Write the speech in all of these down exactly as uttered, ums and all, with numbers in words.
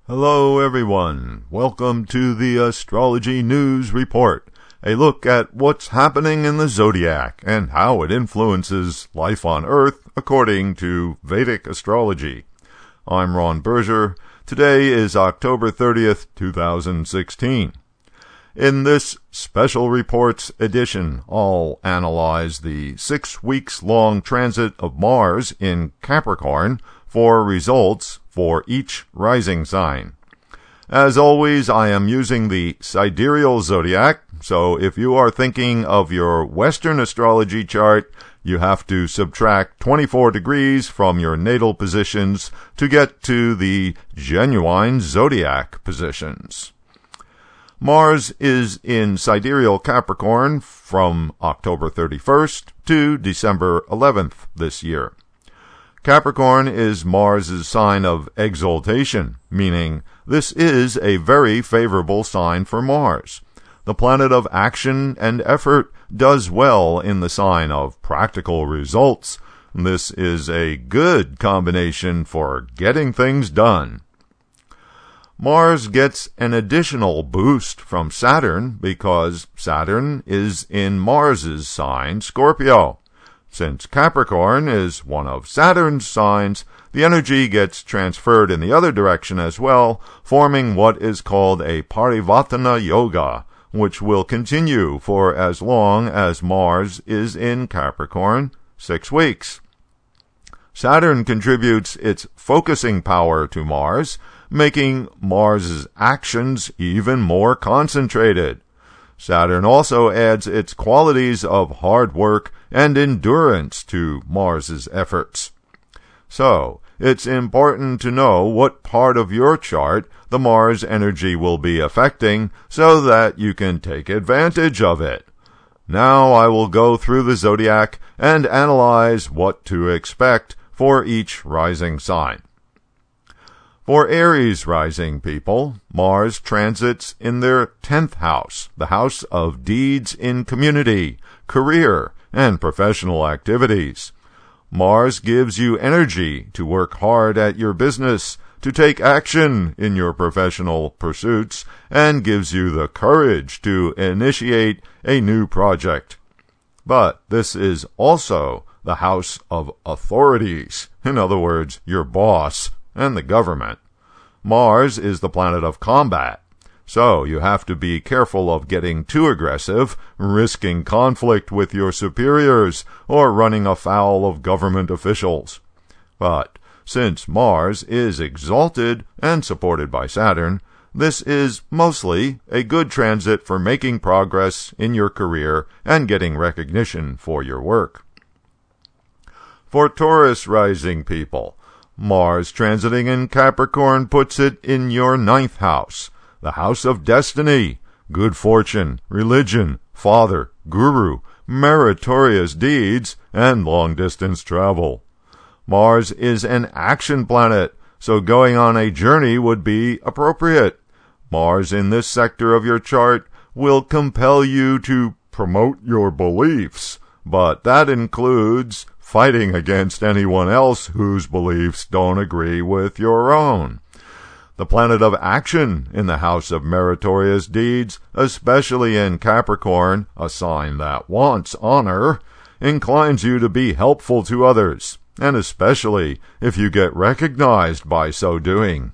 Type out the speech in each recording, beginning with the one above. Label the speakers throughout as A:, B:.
A: Hello everyone, welcome to the Astrology News Report, a look at what's happening in the zodiac and how it influences life on Earth according to Vedic astrology. I'm Ron Berger. Today is October thirtieth, two thousand sixteen. In this special reports edition, I'll analyze the six weeks long transit of Mars in Capricorn for results for each rising sign. As always, I am using the sidereal zodiac, so if you are thinking of your Western astrology chart, you have to subtract twenty-four degrees from your natal positions to get to the genuine zodiac positions. Mars is in sidereal Capricorn from October thirty-first to December eleventh this year. Capricorn is Mars's sign of exaltation, meaning this is a very favorable sign for Mars. The planet of action and effort does well in the sign of practical results. This is a good combination for getting things done. Mars gets an additional boost from Saturn because Saturn is in Mars's sign, Scorpio. Since Capricorn is one of Saturn's signs, the energy gets transferred in the other direction as well, forming what is called a Parivartana Yoga, which will continue for as long as Mars is in Capricorn, six weeks. Saturn contributes its focusing power to Mars, making Mars's actions even more concentrated. Saturn also adds its qualities of hard work and endurance to Mars's efforts. So, it's important to know what part of your chart the Mars energy will be affecting so that you can take advantage of it. Now I will go through the zodiac and analyze what to expect for each rising sign. For Aries rising people, Mars transits in their tenth house, the house of deeds in community, career, and professional activities. Mars gives you energy to work hard at your business, to take action in your professional pursuits, and gives you the courage to initiate a new project. But this is also the house of authorities, in other words, your boss and the government. Mars is the planet of combat, so you have to be careful of getting too aggressive, risking conflict with your superiors, or running afoul of government officials. But since Mars is exalted and supported by Saturn, this is mostly a good transit for making progress in your career and getting recognition for your work. For Taurus rising people, Mars transiting in Capricorn puts it in your ninth house, the house of destiny, good fortune, religion, father, guru, meritorious deeds, and long-distance travel. Mars is an action planet, so going on a journey would be appropriate. Mars in this sector of your chart will compel you to promote your beliefs, but that includes fighting against anyone else whose beliefs don't agree with your own. The planet of action in the house of meritorious deeds, especially in Capricorn, a sign that wants honor, inclines you to be helpful to others, and especially if you get recognized by so doing.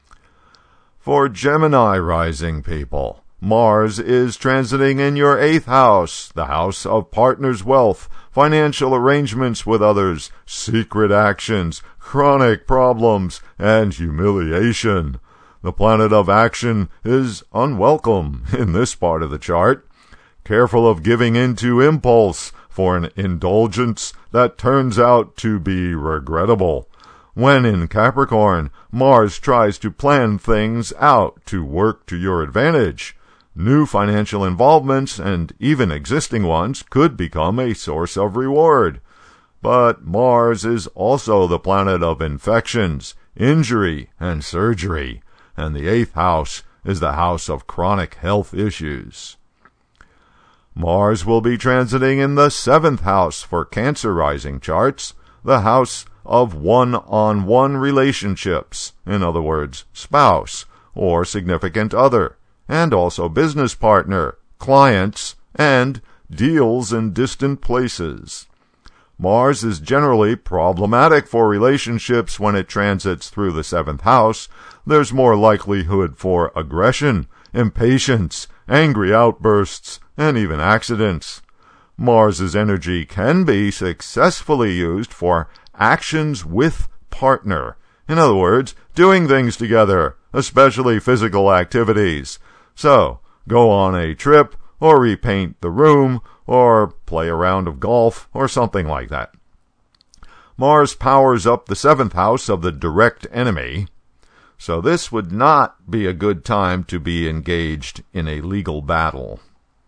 A: For Gemini rising people, Mars is transiting in your eighth house, the house of partners' wealth, financial arrangements with others, secret actions, chronic problems, and humiliation. The planet of action is unwelcome in this part of the chart. Careful of giving in to impulse for an indulgence that turns out to be regrettable. When in Capricorn, Mars tries to plan things out to work to your advantage. New financial involvements, and even existing ones, could become a source of reward. But Mars is also the planet of infections, injury, and surgery, and the eighth house is the house of chronic health issues. Mars will be transiting in the seventh house for Cancer rising charts, the house of one-on-one relationships, in other words, spouse or significant other, and also business partner, clients, and deals in distant places. Mars is generally problematic for relationships when it transits through the seventh house. There's more likelihood for aggression, impatience, angry outbursts, and even accidents. Mars's energy can be successfully used for actions with partner. In other words, doing things together, especially physical activities. So, go on a trip, or repaint the room, or play a round of golf, or something like that. Mars powers up the seventh house of the direct enemy, so this would not be a good time to be engaged in a legal battle.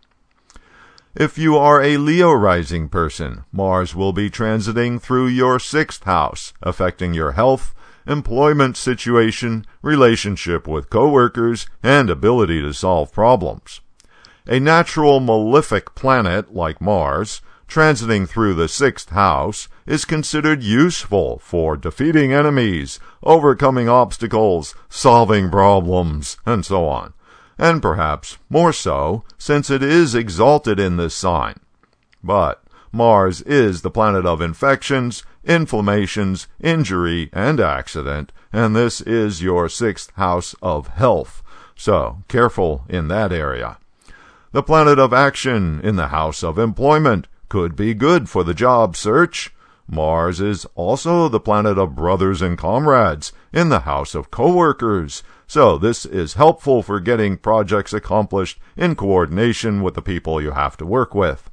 A: If you are a Leo rising person, Mars will be transiting through your sixth house, affecting your health, employment situation, relationship with coworkers, and ability to solve problems. A natural malefic planet like Mars, transiting through the sixth house, is considered useful for defeating enemies, overcoming obstacles, solving problems, and so on. And perhaps more so, since it is exalted in this sign. But Mars is the planet of infections, inflammations, injury, and accident, and this is your sixth house of health, so careful in that area. The planet of action in the house of employment could be good for the job search. Mars is also the planet of brothers and comrades in the house of coworkers, so this is helpful for getting projects accomplished in coordination with the people you have to work with.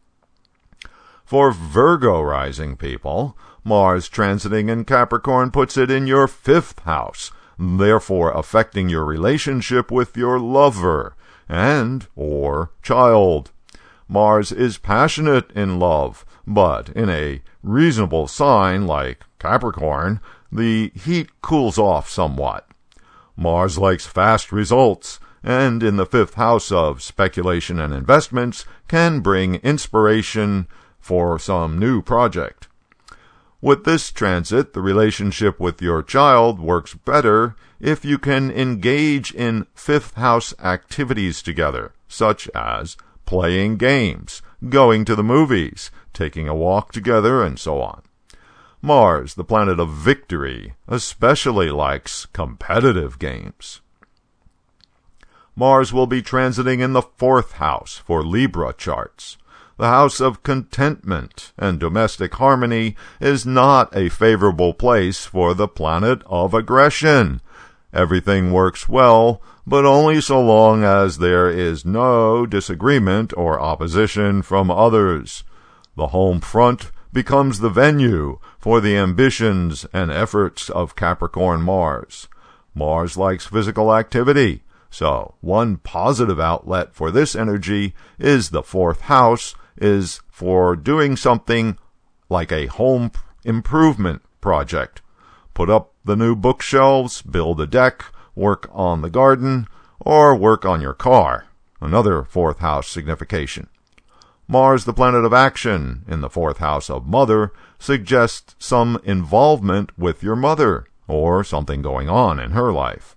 A: For Virgo rising people, Mars transiting in Capricorn puts it in your fifth house, therefore affecting your relationship with your lover and or child. Mars is passionate in love, but in a reasonable sign like Capricorn, the heat cools off somewhat. Mars likes fast results, and in the fifth house of speculation and investments can bring inspiration for some new project. With this transit, the relationship with your child works better if you can engage in fifth house activities together, such as playing games, going to the movies, taking a walk together, and so on. Mars, the planet of victory, especially likes competitive games. Mars will be transiting in the fourth house for Libra charts. The house of contentment and domestic harmony is not a favorable place for the planet of aggression. Everything works well, but only so long as there is no disagreement or opposition from others. The home front becomes the venue for the ambitions and efforts of Capricorn Mars. Mars likes physical activity, so one positive outlet for this energy is the fourth house, is for doing something like a home improvement project. Put up the new bookshelves, build a deck, work on the garden, or work on your car. Another fourth house signification. Mars, the planet of action, in the fourth house of mother, suggests some involvement with your mother, or something going on in her life.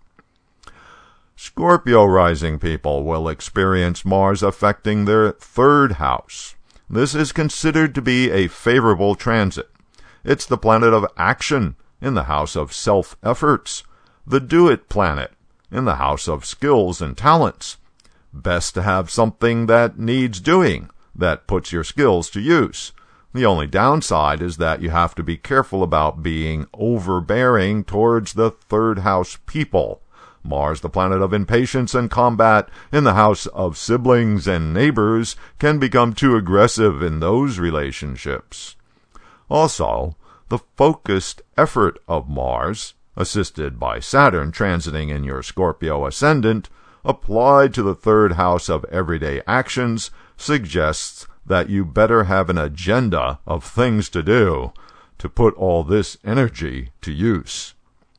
A: Scorpio rising people will experience Mars affecting their third house. This is considered to be a favorable transit. It's the planet of action in the house of self-efforts, the do-it planet in the house of skills and talents. Best to have something that needs doing, that puts your skills to use. The only downside is that you have to be careful about being overbearing towards the third house people. Mars, the planet of impatience and combat, in the house of siblings and neighbors, can become too aggressive in those relationships. Also, the focused effort of Mars, assisted by Saturn transiting in your Scorpio ascendant, applied to the third house of everyday actions, suggests that you better have an agenda of things to do to put all this energy to use.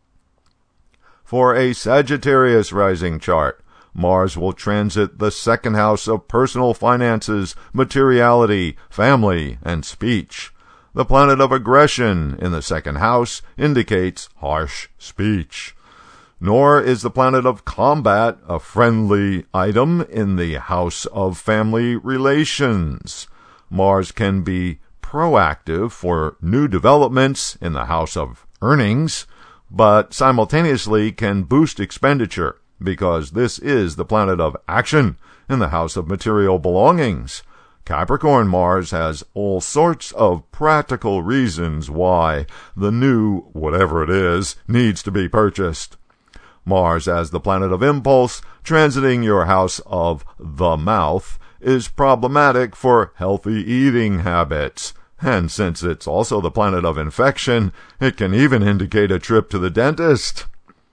A: For a Sagittarius rising chart, Mars will transit the second house of personal finances, materiality, family, and speech. The planet of aggression in the second house indicates harsh speech. Nor is the planet of combat a friendly item in the house of family relations. Mars can be proactive for new developments in the house of earnings, but simultaneously can boost expenditure because this is the planet of action in the house of material belongings. Capricorn Mars has all sorts of practical reasons why the new whatever it is needs to be purchased. Mars, as the planet of impulse, transiting your house of the mouth, is problematic for healthy eating habits. And since it's also the planet of infection, it can even indicate a trip to the dentist.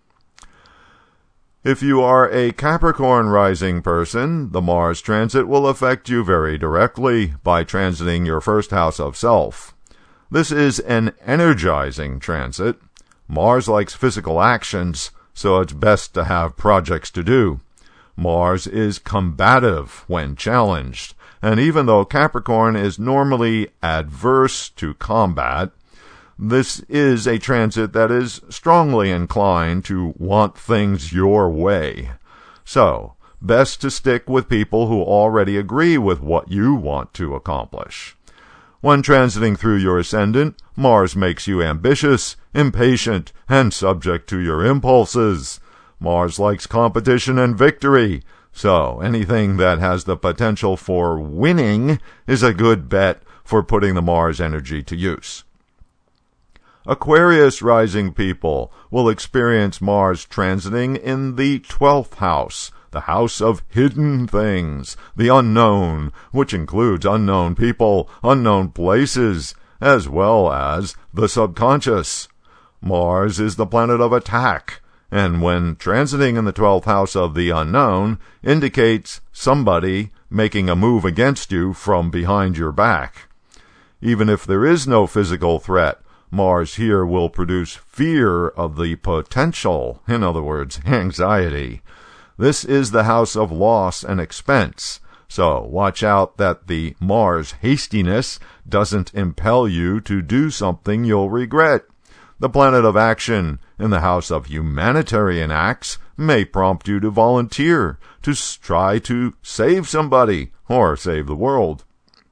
A: If you are a Capricorn rising person, the Mars transit will affect you very directly by transiting your first house of self. This is an energizing transit. Mars likes physical actions, so it's best to have projects to do. Mars is combative when challenged, and even though Capricorn is normally adverse to combat, this is a transit that is strongly inclined to want things your way. So, best to stick with people who already agree with what you want to accomplish. When transiting through your ascendant, Mars makes you ambitious, impatient, and subject to your impulses. Mars likes competition and victory, so anything that has the potential for winning is a good bet for putting the Mars energy to use. Aquarius rising people will experience Mars transiting in the twelfth house, the house of hidden things, the unknown, which includes unknown people, unknown places, as well as the subconscious. Mars is the planet of attack, and when transiting in the twelfth house of the unknown, indicates somebody making a move against you from behind your back. Even if there is no physical threat, Mars here will produce fear of the potential, in other words, anxiety. This is the house of loss and expense, so watch out that the Mars hastiness doesn't impel you to do something you'll regret. The planet of action in the house of humanitarian acts may prompt you to volunteer, to try to save somebody or save the world.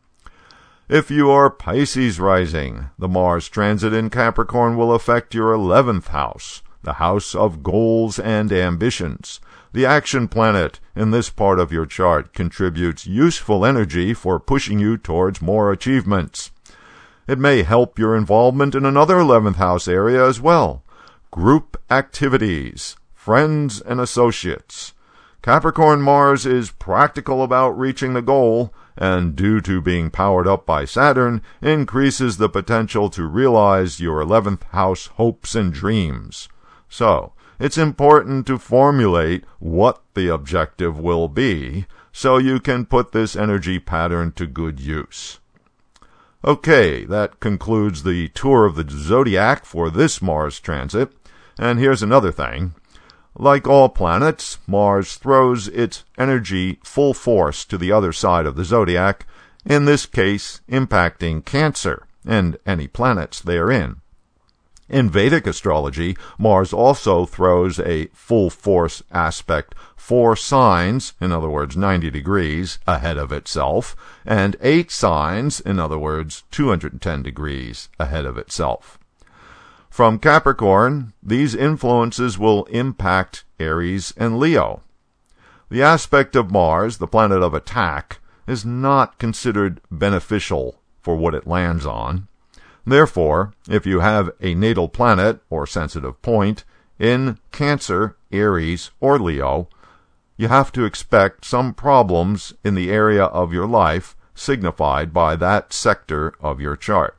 A: If you are Pisces rising, the Mars transit in Capricorn will affect your eleventh house, the house of goals and ambitions. The action planet in this part of your chart contributes useful energy for pushing you towards more achievements. It may help your involvement in another eleventh house area as well. Group activities, friends and associates. Capricorn Mars is practical about reaching the goal, and due to being powered up by Saturn, increases the potential to realize your eleventh house hopes and dreams. So, it's important to formulate what the objective will be, so you can put this energy pattern to good use. Okay, that concludes the tour of the zodiac for this Mars transit, and here's another thing. Like all planets, Mars throws its energy full force to the other side of the zodiac, in this case impacting Cancer and any planets therein. In Vedic astrology, Mars also throws a full force aspect four signs, in other words ninety degrees, ahead of itself, and eight signs, in other words two hundred ten degrees, ahead of itself. From Capricorn, these influences will impact Aries and Leo. The aspect of Mars, the planet of attack, is not considered beneficial for what it lands on. Therefore, if you have a natal planet or sensitive point in Cancer, Aries, or Leo, you have to expect some problems in the area of your life signified by that sector of your chart.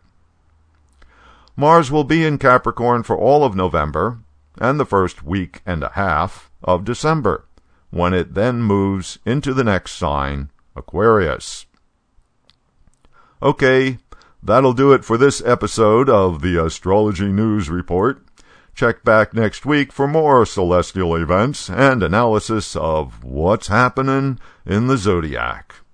A: Mars will be in Capricorn for all of November and the first week and a half of December, when it then moves into the next sign, Aquarius. Okay, that'll do it for this episode of the Astrology News Report. Check back next week for more celestial events and analysis of what's happening in the zodiac.